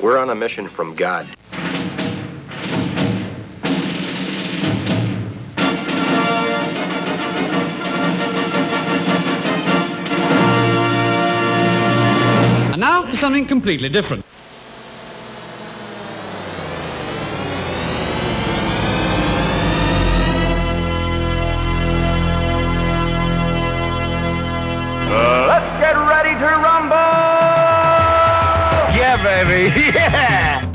We're on a mission from God. And now for something completely different. Let's get ready to rumble! Yeah, baby, yeah!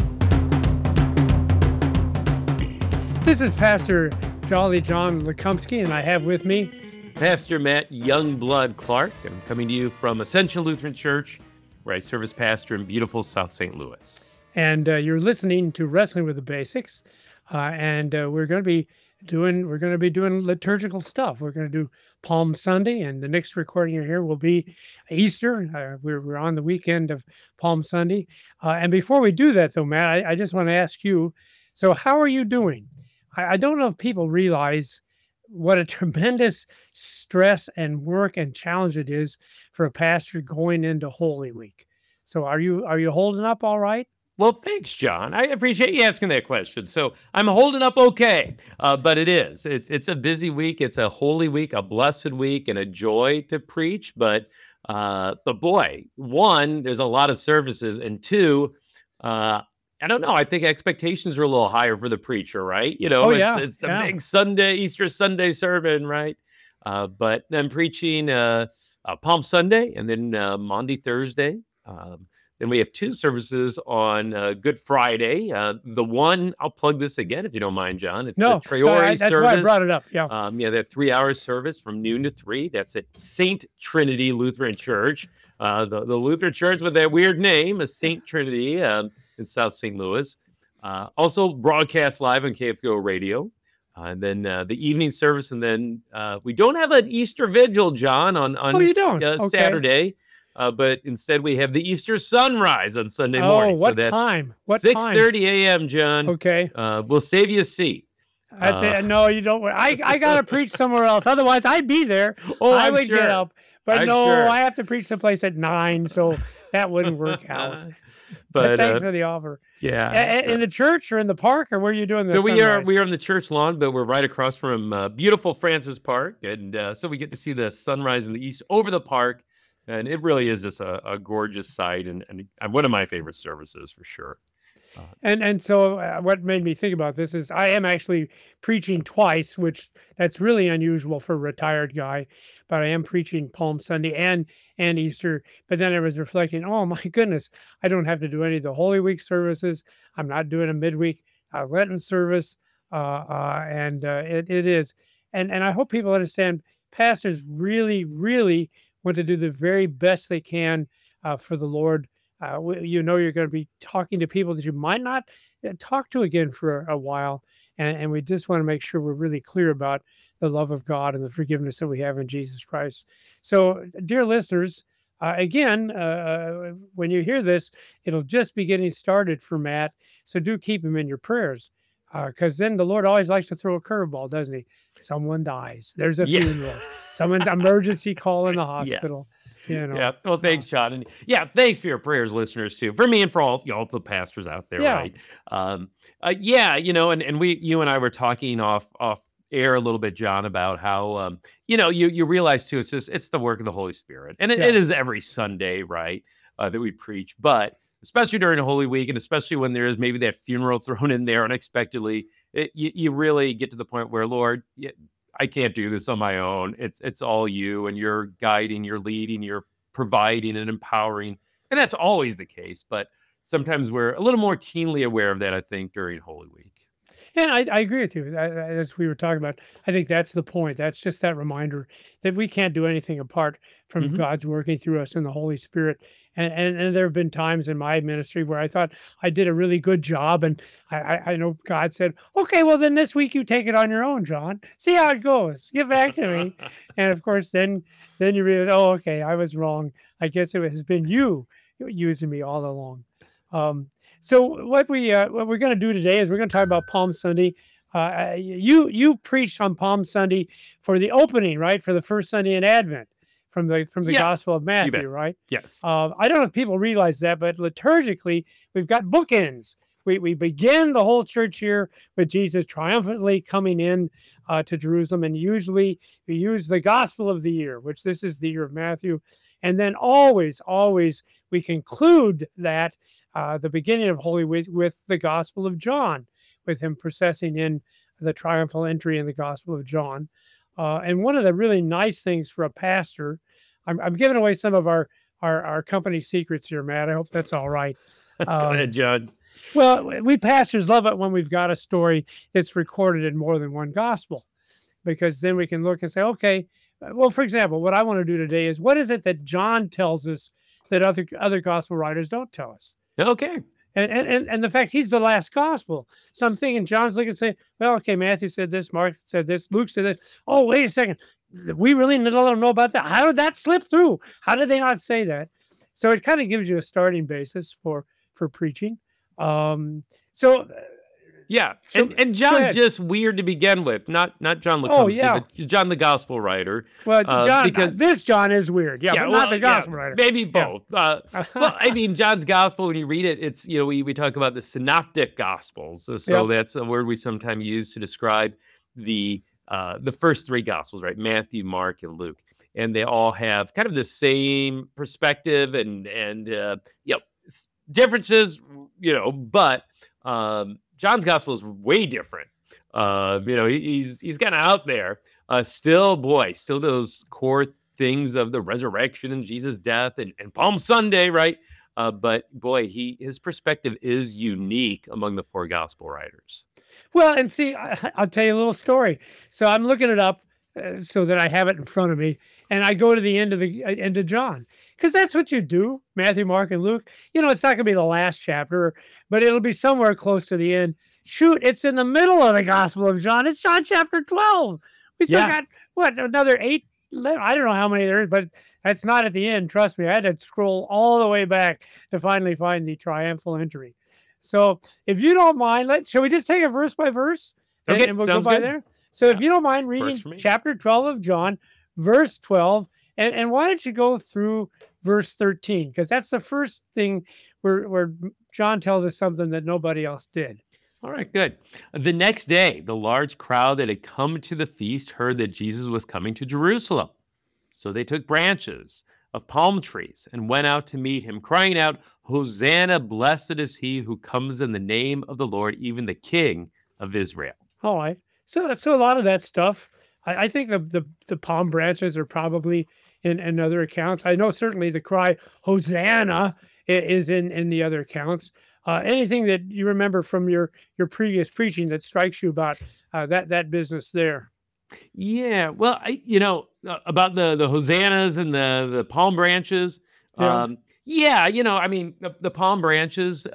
This is Pastor Jolly John Lekumsky, and I have with me Pastor Matt Youngblood Clark. I'm coming to you from Ascension Lutheran Church, where I serve as pastor in beautiful South St. Louis. and you're listening to Wrestling with the Basics, and we're going to be doing liturgical stuff. We're going to do Palm Sunday, and the next recording you hear will be Easter. We're on the weekend of Palm Sunday, and before we do that, though, Matt, I just want to ask you. So, how are you doing? I don't know if people realize what a tremendous stress and work and challenge it is for a pastor going into Holy Week. So are you holding up all right? Well, thanks, John. I appreciate you asking that question. So I'm holding up okay, but it's a busy week. It's a holy week, a blessed week, and a joy to preach. But boy, one, there's a lot of services, and two, I don't know. I think expectations are a little higher for the preacher, right? You know, it's the big Sunday, Easter Sunday sermon, right? But I'm preaching Palm Sunday and then Maundy Thursday. Then we have two services on Good Friday. The one, I'll plug this again if you don't mind, John. It's the Traore service. That's why I brought it up. Yeah. They have 3-hour service from noon to 3. That's at St. Trinity Lutheran Church. The Lutheran Church with that weird name, a St. Trinity in South St. Louis. Also broadcast live on KFGO Radio. And then the evening service. And then we don't have an Easter Vigil, John, on you don't? Okay. Saturday. But instead, we have the Easter sunrise on Sunday morning. Oh, what time? What 6:30 a.m., John. Okay. We'll save you a seat. No, you don't. I got to preach somewhere else. Otherwise, I'd be there. I would get up. But I have to preach someplace at 9, so that wouldn't work out. But thanks for the offer. Yeah. In the church or in the park, or where are you doing this? So we are on the church lawn, but we're right across from beautiful Francis Park. And so we get to see the sunrise in the east over the park. And it really is just a gorgeous sight and one of my favorite services for sure. And so what made me think about this is I am actually preaching twice, which that's really unusual for a retired guy, but I am preaching Palm Sunday and Easter. But then I was reflecting, oh my goodness, I don't have to do any of the Holy Week services. I'm not doing a midweek Lenten service. It is. And I hope people understand pastors really, really want to do the very best they can for the Lord. You're going to be talking to people that you might not talk to again for a while. And we just want to make sure we're really clear about the love of God and the forgiveness that we have in Jesus Christ. So, dear listeners, again, when you hear this, it'll just be getting started for Matt. So do keep him in your prayers. Because then the Lord always likes to throw a curveball, doesn't he? Someone dies. There's a funeral. Someone's emergency call in the hospital. Yes. You know. Yeah. Well, thanks, John. And thanks for your prayers, listeners, too. For me and for all the pastors out there, right? And you and I were talking off air a little bit, John, about how you realize too, it's the work of the Holy Spirit, and it is every Sunday, right, that we preach, but especially during a Holy Week, and especially when there is maybe that funeral thrown in there unexpectedly, you really get to the point where, Lord, I can't do this on my own. It's all you, and you're guiding, you're leading, you're providing and empowering. And that's always the case. But sometimes we're a little more keenly aware of that, I think, during Holy Week. And I agree with you. As we were talking about, I think that's the point. That's just that reminder that we can't do anything apart from God's working through us in the Holy Spirit. And there have been times in my ministry where I thought I did a really good job. And I know God said, okay, well, then this week you take it on your own, John. See how it goes. Get back to me. And of course, then you realize, oh, okay, I was wrong. I guess it has been you using me all along. So what we're going to do today is we're going to talk about Palm Sunday. You preached on Palm Sunday for the opening, right? For the first Sunday in Advent, the Yeah, Gospel of you bet. Matthew, right? Yes. I don't know if people realize that, but liturgically, we've got bookends. We begin the whole church year with Jesus triumphantly coming in to Jerusalem, and usually we use the Gospel of the year, which this is the year of Matthew, and then always we conclude that the beginning of Holy Week with the Gospel of John, with him processing in the triumphal entry in the Gospel of John. And one of the really nice things for a pastor, I'm giving away some of our company secrets here, Matt. I hope that's all right. Go ahead, John. Well, we pastors love it when we've got a story that's recorded in more than one gospel, because then we can look and say, okay, well, for example, what I want to do today is, what is it that John tells us that other gospel writers don't tell us? Okay. And the fact he's the last gospel. So I'm thinking John's looking and say, well, okay, Matthew said this, Mark said this, Luke said this. Oh, wait a second. We really need to let them know about that. How did that slip through? How did they not say that? So it kind of gives you a starting basis for preaching. Yeah, So- and go John's ahead. just weird to begin with. Not John Lecompsky, Oh, yeah. but John the Gospel writer. Well, John, because this John is weird. Yeah, but not the gospel writer. Maybe Yeah. both. Well, I mean, John's Gospel, when you read it, it's, we talk about the synoptic Gospels. So Yep. that's a word we sometimes use to describe the first three Gospels, right? Matthew, Mark, and Luke. And they all have kind of the same perspective and differences, but John's Gospel is way different. He's kind of out there. Still those core things of the resurrection and Jesus' death and Palm Sunday, right? But boy, his perspective is unique among the four gospel writers. Well, and see, I'll tell you a little story. So I'm looking it up so that I have it in front of me, and I go to the end of John, because that's what you do. Matthew, Mark, and Luke. It's not going to be the last chapter, but it'll be somewhere close to the end. Shoot, it's in the middle of the Gospel of John. It's John chapter 12. We still got another 8. I don't know how many there is, but that's not at the end. Trust me, I had to scroll all the way back to finally find the triumphal entry. So if you don't mind, shall we just take it verse by verse? Okay, and we'll go sounds by good. there. So if you don't mind reading Works for me. chapter 12 of John, verse 12, and why don't you go through verse 13? Because that's the first thing where John tells us something that nobody else did. All right, good. The next day, the large crowd that had come to the feast heard that Jesus was coming to Jerusalem. So they took branches of palm trees and went out to meet him, crying out, "Hosanna, blessed is he who comes in the name of the Lord, even the King of Israel." All right. So a lot of that stuff, I think the palm branches are probably in other accounts. I know certainly the cry Hosanna is in the other accounts. Anything that you remember from your previous preaching that strikes you about that business there? Yeah, well, about the hosannas and the palm branches. Yeah. I mean, the palm branches.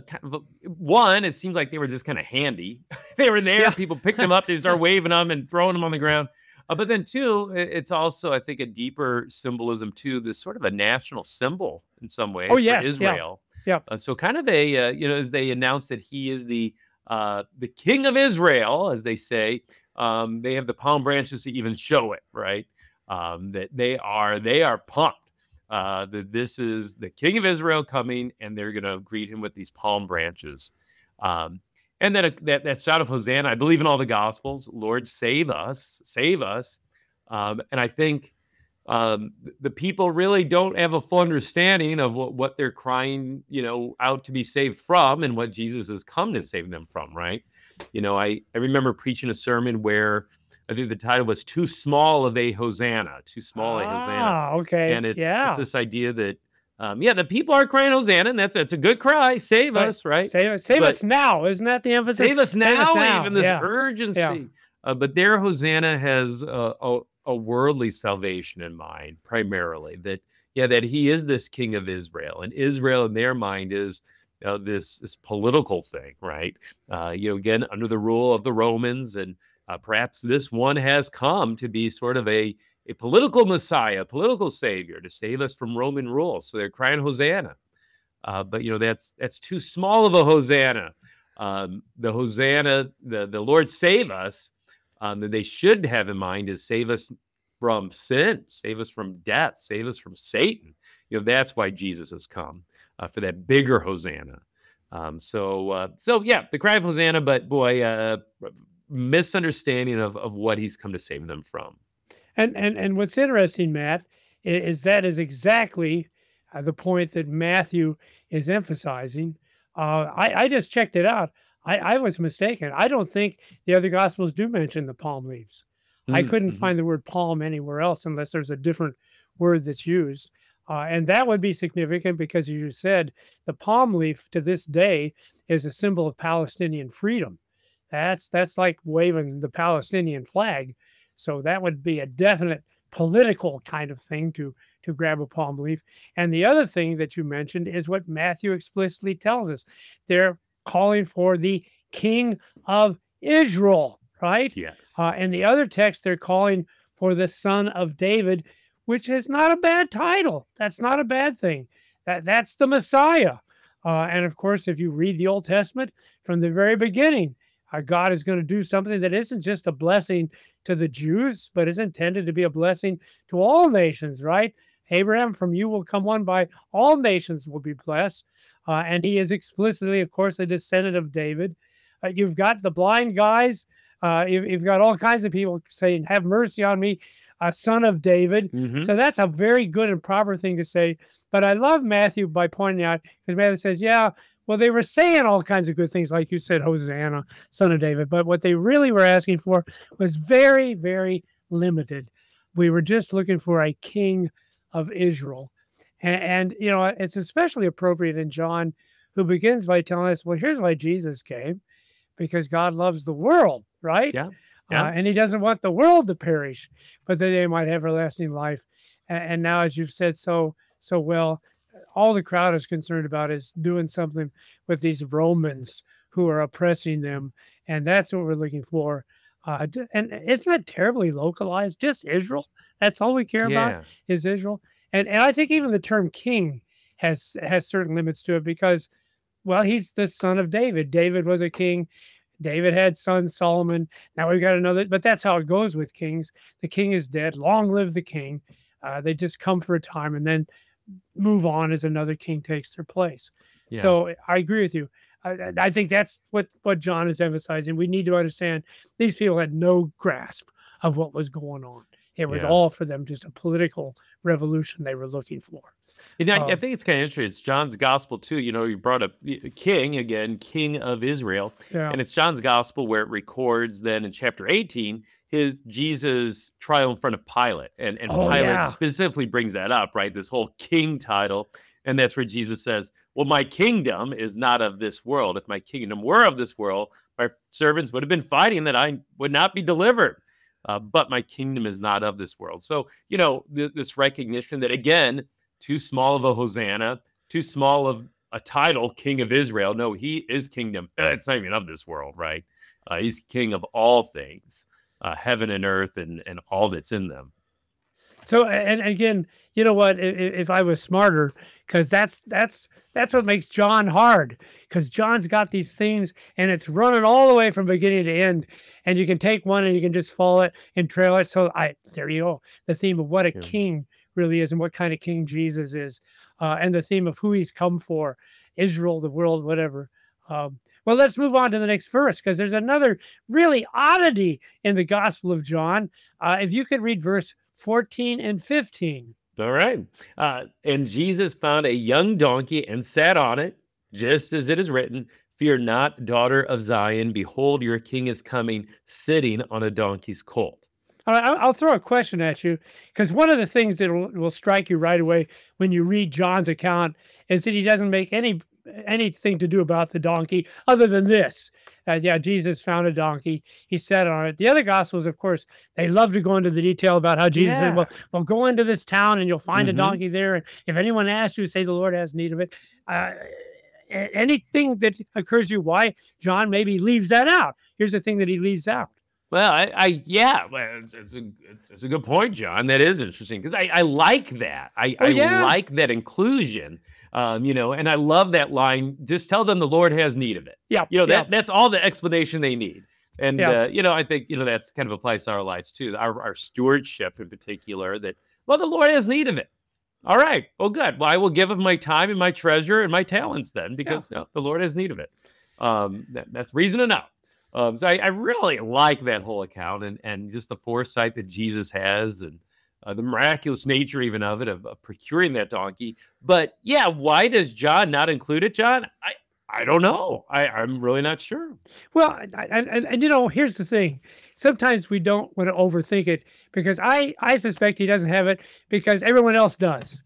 One, it seems like they were just kind of handy. They were there. Yeah. People picked them up. They start waving them and throwing them on the ground. But then, too, it's also, I think, a deeper symbolism too. This sort of a national symbol in some ways Oh, for yes, yeah. Israel. Yeah. So kind of as they announce that he is the King of Israel, as they say, they have the palm branches to even show it, right? That they are pumped that this is the King of Israel coming, and they're going to greet him with these palm branches. And then that shout of Hosanna, I believe in all the Gospels, Lord, save us, save us. And I think the people really don't have a full understanding of what they're crying, out to be saved from, and what Jesus has come to save them from, right? I remember preaching a sermon where I think the title was "Too Small of a Hosanna," too small a Hosanna. Ah, okay. And it's yeah. this idea that, the people are crying Hosanna, and that's a good cry, save us, right? Save But- us now. Isn't that the emphasis? Save us now, even this Yeah. urgency. Yeah. But their Hosanna has a worldly salvation in mind, primarily. That he is this King of Israel, and Israel in their mind is this political thing, right? Again, under the rule of the Romans, and perhaps this one has come to be sort of a political Messiah, a political Savior to save us from Roman rule. So they're crying Hosanna. But that's too small of a Hosanna. The Hosanna, the Lord save us, that they should have in mind is save us from sin, save us from death, save us from Satan. That's why Jesus has come, for that bigger Hosanna. So yeah, the cry of Hosanna, but boy, misunderstanding of what he's come to save them from. And what's interesting, Matt, is that is exactly the point that Matthew is emphasizing. I just checked it out. I was mistaken. I don't think the other Gospels do mention the palm leaves. I couldn't find the word palm anywhere else unless there's a different word that's used. And that would be significant because, as you said, the palm leaf to this day is a symbol of Palestinian freedom. That's like waving the Palestinian flag. So that would be a definite political kind of thing to grab a palm leaf. And the other thing that you mentioned is what Matthew explicitly tells us. They're calling for the King of Israel, right? Yes. And the other text, they're calling for the Son of David, which is not a bad title. That's not a bad thing. That's the Messiah. And of course, if you read the Old Testament from the very beginning, God is going to do something that isn't just a blessing to the Jews, but is intended to be a blessing to all nations, right? Abraham, from you will come one, by all nations will be blessed. And he is explicitly, of course, a descendant of David. You've got the blind guys. You've got all kinds of people saying, have mercy on me, a son of David. So that's a very good and proper thing to say. But I love Matthew by pointing out, because Matthew says, yeah, well, they were saying all kinds of good things, like you said, Hosanna, son of David. But what they really were asking for was very, very limited. We were just looking for a king of Israel. And it's especially appropriate in John, who begins by telling us, well, here's why Jesus came, because God loves the world, right? Yeah. And he doesn't want the world to perish, but that they might have everlasting life. And now, as you've said so well, all the crowd is concerned about is doing something with these Romans who are oppressing them. And that's what we're looking for. And isn't that terribly localized? Just Israel. That's all we care about is Israel. And I think even the term king has certain limits to it because, well, he's the son of David. David was a king. David had son Solomon. Now we've got another, but that's how it goes with kings. The king is dead. Long live the king. They just come for a time and then move on as another king takes their place. Yeah. So I agree with you. I think that's what John is emphasizing. We need to understand these people had no grasp of what was going on. It was all for them just a political revolution they were looking for. And I think it's kind of interesting. It's John's gospel too. You brought up king again, King of Israel. Yeah. And it's John's gospel where it records then in chapter 18, his Jesus trial in front of Pilate. And Pilate specifically brings that up, right? This whole king title. And that's where Jesus says, well, my kingdom is not of this world. If my kingdom were of this world, my servants would have been fighting that I would not be delivered. But my kingdom is not of this world. So, this recognition that, again, too small of a Hosanna, too small of a title, King of Israel. No, he is kingdom. It's not even of this world, right? He's king of all things, heaven and earth and all that's in them. So, and again, you know what, if I was smarter, because that's what makes John hard, because John's got these themes and it's running all the way from beginning to end, and you can take one and you can just follow it and trail it. So there you go, the theme of what a king really is and what kind of king Jesus is, and the theme of who he's come for, Israel, the world, whatever. Well, let's move on to the next verse, because there's another really oddity in the Gospel of John. If you could read verse 14 and 15. All right. And Jesus found a young donkey and sat on it, just as it is written, fear not, daughter of Zion. Behold, your king is coming, sitting on a donkey's colt. I'll throw a question at you, because one of the things that will strike you right away when you read John's account is that he doesn't make anything to do about the donkey other than this. Jesus found a donkey. He sat on it. The other Gospels, of course, they love to go into the detail about how Jesus said, well, go into this town and you'll find a donkey there. And if anyone asks you, say the Lord has need of it. Anything that occurs to you why John maybe leaves that out. Here's the thing that he leaves out. Well, it's a good point, John. That is interesting, because I like that. I like that inclusion. And I love that line. Just tell them the Lord has need of it. Yeah. That's all the explanation they need. And Yeah. I think that's kind of applies to our lives too. Our stewardship in particular. That the Lord has need of it. All right. Well, good. Well, I will give of my time and my treasure and my talents then, because the Lord has need of it. That's reason enough. So I really like that whole account and just the foresight that Jesus has, and the miraculous nature even of it, of procuring that donkey. But yeah, why does John not include it, John? I don't know. I'm really not sure. Well, and here's the thing. Sometimes we don't want to overthink it, because I suspect he doesn't have it because everyone else does.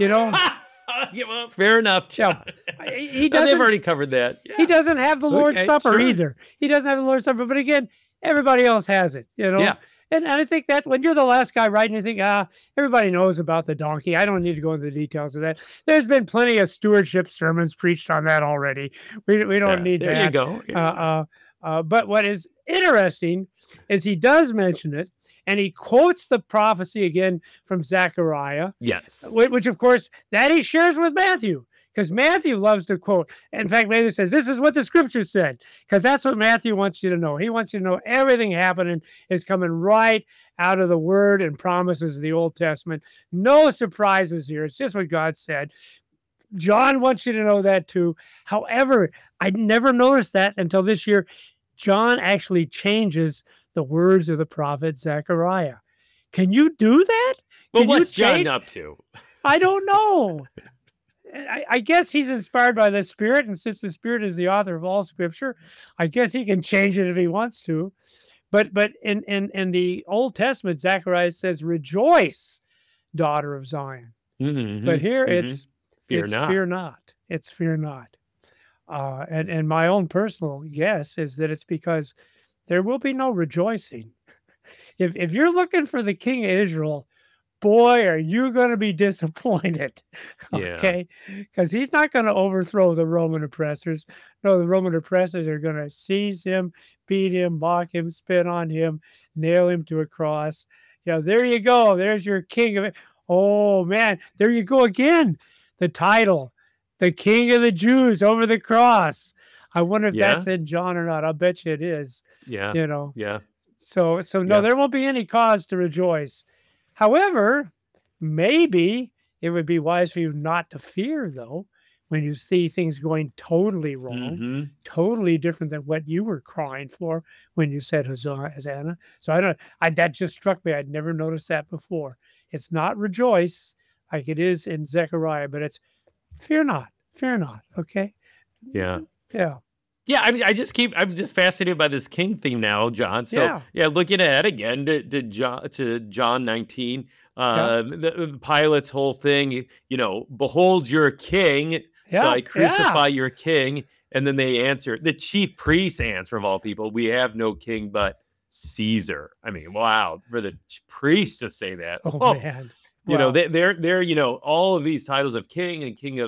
Yeah, well, fair enough, John. He They've doesn't. already covered that. Yeah. He doesn't have the Lord's Okay, Supper sure. either. He doesn't have the Lord's Supper, but again, everybody else has it. Yeah. And I think that when you're the last guy writing, you think, everybody knows about the donkey. I don't need to go into the details of that. There's been plenty of stewardship sermons preached on that already. We don't need there that. you go. But what is interesting is he does mention it, and he quotes the prophecy again from Zechariah, Yes. which of course that he shares with Matthew, because Matthew loves to quote. In fact, Matthew says, this is what the scripture said, because that's what Matthew wants you to know. He wants you to know everything happening is coming right out of the word and promises of the Old Testament. No surprises here. It's just what God said. John wants you to know that too. However, I never noticed that until this year. John actually changes the words of the prophet Zechariah. Can you do that? Well, Can what's you change? John up to? I don't know. I guess he's inspired by the Spirit, and since the Spirit is the author of all Scripture, I guess he can change it if he wants to. But in the Old Testament, Zechariah says, "Rejoice, daughter of Zion." Mm-hmm, But here it's fear not. fear not. It's fear not. And my own personal guess is that it's because there will be no rejoicing. If you're looking for the King of Israel, boy, are you going to be disappointed. Yeah. Okay? Because he's not going to overthrow the Roman oppressors. No, the Roman oppressors are going to seize him, beat him, mock him, spit on him, nail him to a cross. There you go. There's your king of it. Oh, man. There you go again. The title, the King of the Jews over the cross. I wonder if that's in John or not. I'll bet you it is. Yeah. Yeah. So no, there won't be any cause to rejoice. However, maybe it would be wise for you not to fear, though, when you see things going totally wrong, totally different than what you were crying for when you said Hosanna. So that just struck me. I'd never noticed that before. It's not rejoice like it is in Zechariah, but it's fear not. Okay. Yeah. Yeah. Yeah, I mean, I'm just fascinated by this king theme now, John. So looking ahead again to John 19, the Pilate's whole thing, behold your king, shall I crucify your king? And then they answer, the chief priests answer of all people, we have no king but Caesar. I mean, wow, for the priests to say that. Oh man. Wow. They're all of these titles of king and king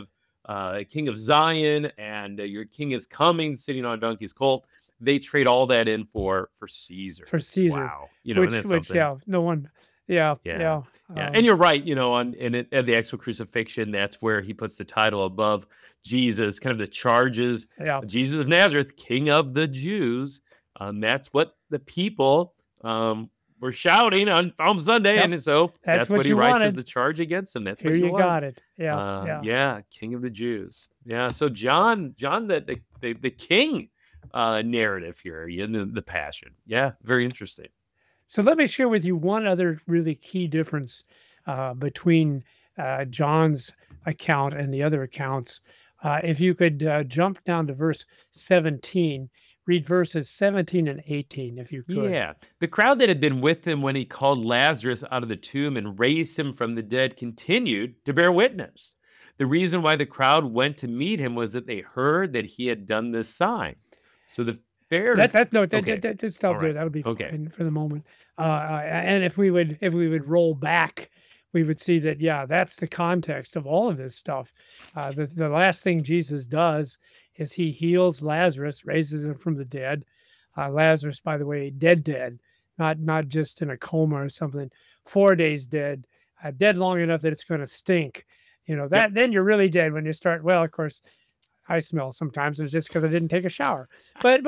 of Zion, and your king is coming, sitting on a donkey's colt. They trade all that in for Caesar. For Caesar. Wow. Which no one. Yeah. And you're right. At the actual crucifixion, that's where he puts the title above Jesus, kind of the charges. Yeah. Jesus of Nazareth, King of the Jews. That's what the people were shouting on Palm Sunday, and so that's what he writes as the charge against him. That's Here what you wanted. got it. Yeah. King of the Jews. Yeah, so John, the king narrative here in the Passion. Yeah, very interesting. So let me share with you one other really key difference between John's account and the other accounts. If you could jump down to verse 17. Read verses 17 and 18, if you could. Yeah. The crowd that had been with him when he called Lazarus out of the tomb and raised him from the dead continued to bear witness. The reason why the crowd went to meet him was that they heard that he had done this sign. So the Pharisees... Just stop there. That would be fine for the moment. And if we would roll back, we would see that, that's the context of all of this stuff. The last thing Jesus does is he heals Lazarus, raises him from the dead. Lazarus, by the way, dead, not just in a coma or something. 4 days dead, dead long enough that it's going to stink. Then you're really dead when you start. Well, of course, I smell sometimes, and it's just because I didn't take a shower. But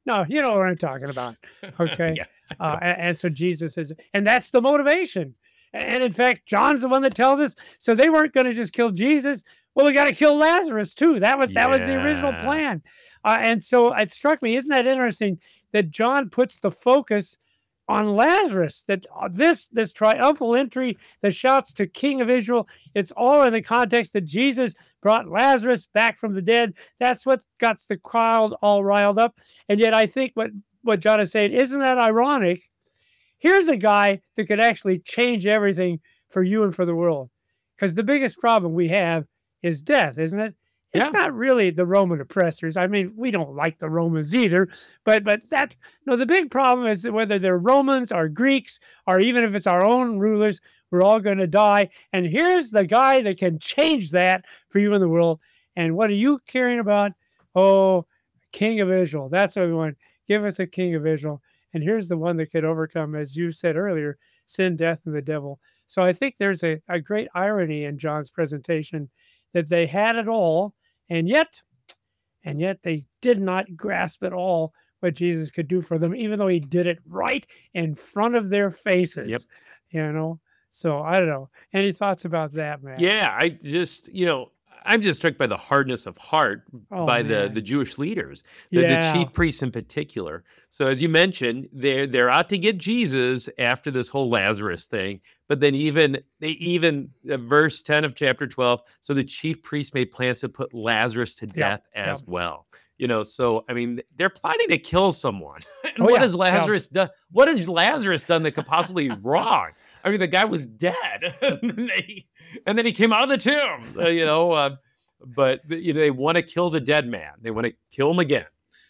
No, you know what I'm talking about. Okay. Yeah. And so Jesus is, and that's the motivation. And in fact, John's the one that tells us. So they weren't going to just kill Jesus. Well, we got to kill Lazarus too. That was the original Yeah. plan. And so it struck me. Isn't that interesting that John puts the focus on Lazarus? That this triumphal entry that shouts to King of Israel. It's all in the context that Jesus brought Lazarus back from the dead. That's what got the crowd all riled up. And yet, I think what John is saying, isn't that ironic? Here's a guy that could actually change everything for you and for the world. Because the biggest problem we have is death, isn't it? It's Yeah. not really the Roman oppressors. I mean, we don't like the Romans either, but that no, the big problem is that whether they're Romans or Greeks, or even if it's our own rulers, we're all going to die. And here's the guy that can change that for you and the world. And what are you caring about? Oh, King of Israel. That's what we want. Give us a King of Israel. And here's the one that could overcome, as you said earlier, sin, death, and the devil. So I think there's a great irony in John's presentation that they had it all, and yet they did not grasp at all what Jesus could do for them, even though he did it right in front of their faces. Yep. You know? So I don't know. Any thoughts about that, man? Yeah, I'm just struck by the hardness of heart Oh, by man. the Jewish leaders, the Yeah. chief priests in particular. So as you mentioned, they're out to get Jesus after this whole Lazarus thing, but then verse 10 of chapter 12, so the chief priest made plans to put Lazarus to death as well. So I mean, they're planning to kill someone. And Oh, what yeah, has Lazarus done? What has Lazarus done that could possibly be wrong? I mean, the guy was dead, and then he came out of the tomb. But they want to kill the dead man. They want to kill him again.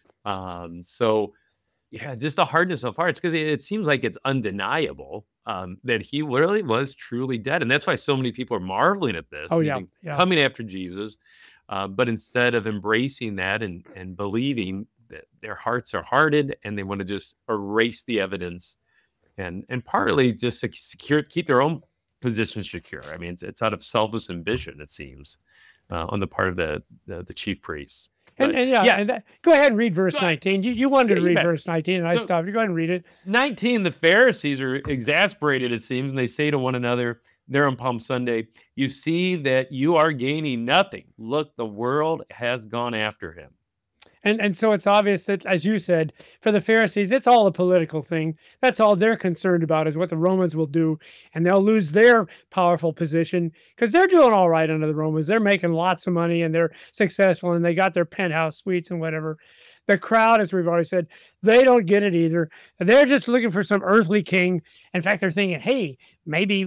So yeah, just the hardness of hearts, because it seems like it's undeniable that he really was truly dead, and that's why so many people are marveling at this. Oh, and yeah, even yeah. coming after Jesus, but instead of embracing that and believing that, their hearts are hardened and they want to just erase the evidence. And partly just to keep their own position secure. I mean, it's out of selfish ambition, it seems, on the part of the chief priests. And go ahead and read verse 19. You wanted to you read bet. verse 19, and I So- stopped. You go ahead and read it. 19, the Pharisees are exasperated, it seems, and they say to one another, there on Palm Sunday, you see that you are gaining nothing. Look, the world has gone after him. And so it's obvious that, as you said, for the Pharisees, it's all a political thing. That's all they're concerned about, is what the Romans will do. And they'll lose their powerful position because they're doing all right under the Romans. They're making lots of money and they're successful and they got their penthouse suites and whatever. The crowd, as we've already said, they don't get it either. They're just looking for some earthly king. In fact, they're thinking, hey, maybe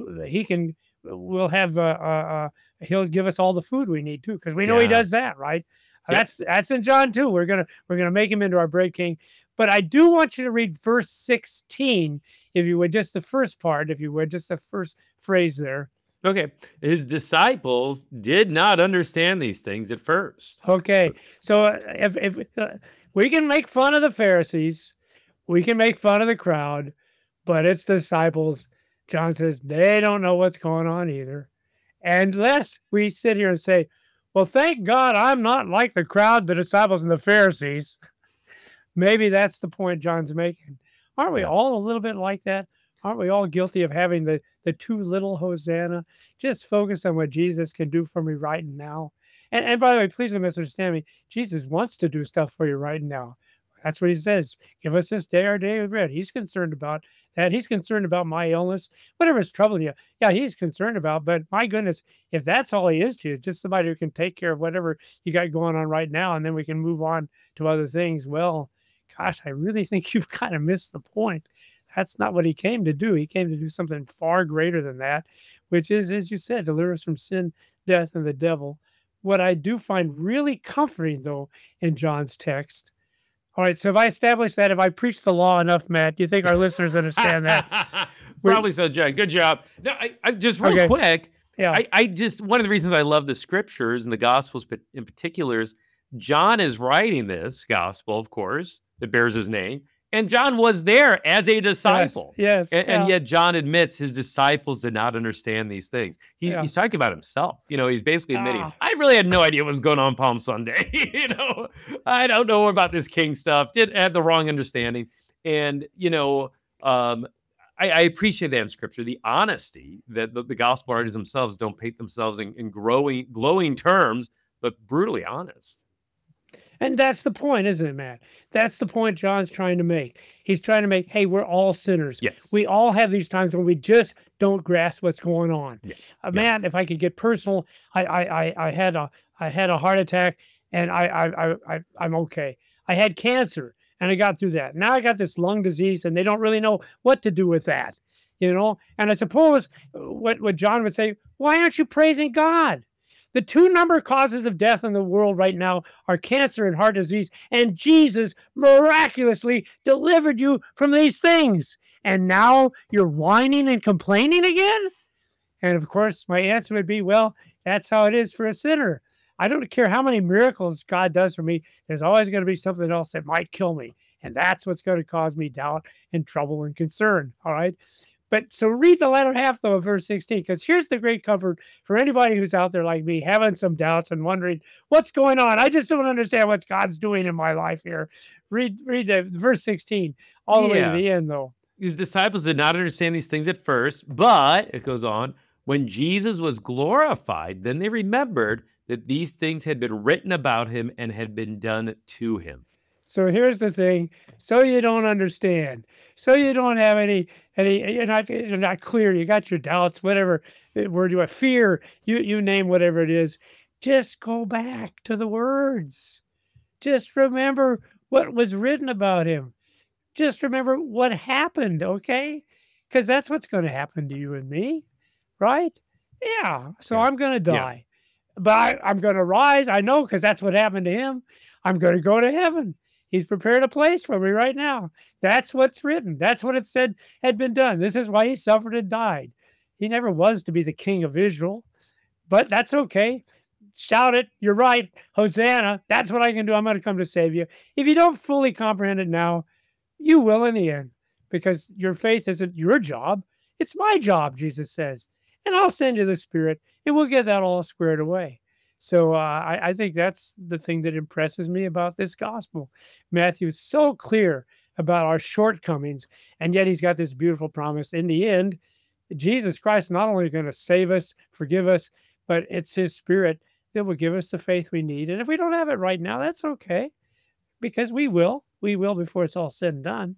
we'll have, he'll give us all the food we need too, because we know he Yeah. does that, right? Yep. That's in John too. We're gonna make him into our bread king. But I do want you to read verse 16, if you would, just the first part, if you would, just the first phrase there. Okay. His disciples did not understand these things at first. Okay, so if we can make fun of the Pharisees, we can make fun of the crowd, but it's disciples. John says they don't know what's going on either, unless we sit here and say, well, thank God I'm not like the crowd, the disciples, and the Pharisees. Maybe that's the point John's making. Aren't we Yeah. all a little bit like that? Aren't we all guilty of having the too little Hosanna? Just focus on what Jesus can do for me right now. And by the way, please don't misunderstand me. Jesus wants to do stuff for you right now. That's what he says. Give us this day our daily bread. He's concerned about that. He's concerned about my illness, whatever's troubling you. Yeah, he's concerned about. But my goodness, if that's all he is to you, just somebody who can take care of whatever you got going on right now, and then we can move on to other things. Well, gosh, I really think you've kind of missed the point. That's not what he came to do. He came to do something far greater than that, which is, as you said, deliver us from sin, death, and the devil. What I do find really comforting, though, in John's text. All right, so if I establish that, if I preach the law enough, Matt, do you think our listeners understand that? Probably so, John. Good job. No, I just real Okay. quick. Yeah. I just, one of the reasons I love the scriptures and the gospels in particular is John is writing this gospel, of course, that bears his name, And John was there as a disciple. Yes. And yet John admits his disciples did not understand these things. He's talking about himself. He's basically admitting, I really had no idea what was going on Palm Sunday. I don't know about this king stuff. Had the wrong understanding. And, I appreciate that in Scripture, the honesty that the gospel writers themselves don't paint themselves in glowing terms, but brutally honest. And that's the point, isn't it, Matt? That's the point John's trying to make. He's trying to make, hey, we're all sinners. Yes. We all have these times when we just don't grasp what's going on. Yeah. Matt, if I could get personal, I had a heart attack, and I'm okay. I had cancer, and I got through that. Now I got this lung disease, and they don't really know what to do with that, And I suppose what John would say, why aren't you praising God? The two number causes of death in the world right now are cancer and heart disease, and Jesus miraculously delivered you from these things. And now you're whining and complaining again? And of course, my answer would be, well, that's how it is for a sinner. I don't care how many miracles God does for me. There's always going to be something else that might kill me. And that's what's going to cause me doubt and trouble and concern. All right. But so read the latter half, though, of verse 16, because here's the great comfort for anybody who's out there like me, having some doubts and wondering, what's going on? I just don't understand what God's doing in my life here. Read the verse 16 all the way to the end, though. His disciples did not understand these things at first, but, it goes on, when Jesus was glorified, then they remembered that these things had been written about him and had been done to him. So here's the thing. So you don't understand. So you don't have any you're not clear. You got your doubts, whatever word you have, fear, you name whatever it is. Just go back to the words. Just remember what was written about him. Just remember what happened, okay? Because that's what's going to happen to you and me, right? Yeah. So I'm going to die. Yeah. But I'm going to rise. I know, because that's what happened to him. I'm going to go to heaven. He's prepared a place for me right now. That's what's written. That's what it said had been done. This is why he suffered and died. He never was to be the king of Israel, but that's okay. Shout it. You're right. Hosanna. That's what I can do. I'm going to come to save you. If you don't fully comprehend it now, you will in the end, because your faith isn't your job. It's my job, Jesus says. And I'll send you the Spirit, and we'll get that all squared away. So I think that's the thing that impresses me about this gospel. Matthew is so clear about our shortcomings, and yet he's got this beautiful promise. In the end, Jesus Christ not only going to save us, forgive us, but it's his Spirit that will give us the faith we need. And if we don't have it right now, that's okay, because we will before it's all said and done.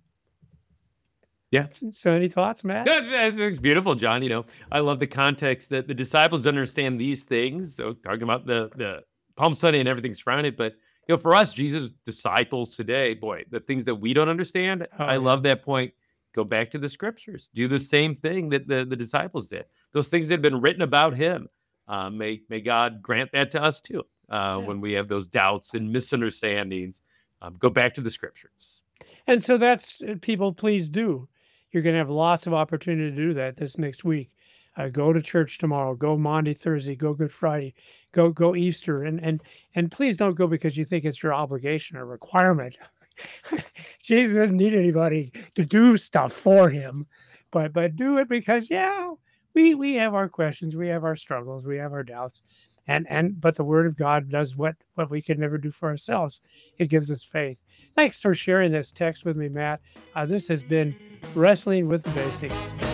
Yeah. So any thoughts, Matt? That's beautiful, John. I love the context that the disciples understand these things. So talking about the Palm Sunday and everything surrounding it. But, for us, Jesus' disciples today, boy, the things that we don't understand, I love that point. Go back to the Scriptures. Do the same thing that the disciples did. Those things that have been written about him. May God grant that to us too. When we have those doubts and misunderstandings, go back to the Scriptures. And so that's, people, please do. You're going to have lots of opportunity to do that this next week. Go to church tomorrow. Go Monday, Thursday. Go Good Friday. Go Easter. And please don't go because you think it's your obligation or requirement. Jesus doesn't need anybody to do stuff for him, but do it because we have our questions, we have our struggles, we have our doubts, but the Word of God does what we can never do for ourselves. It gives us faith. Thanks for sharing this text with me, Matt. This has been Wrestling with the Basics.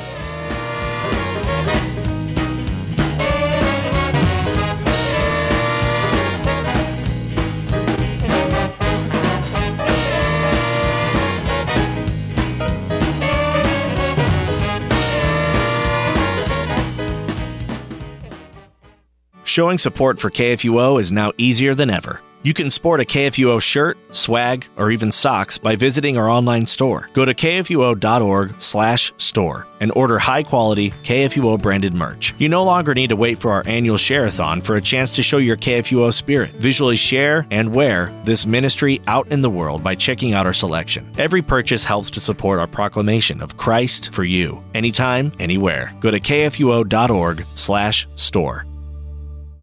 Showing support for KFUO is now easier than ever. You can sport a KFUO shirt, swag, or even socks by visiting our online store. Go to kfuo.org/store and order high-quality KFUO-branded merch. You no longer need to wait for our annual share-a-thon for a chance to show your KFUO spirit. Visually share and wear this ministry out in the world by checking out our selection. Every purchase helps to support our proclamation of Christ for you, anytime, anywhere. Go to kfuo.org/store.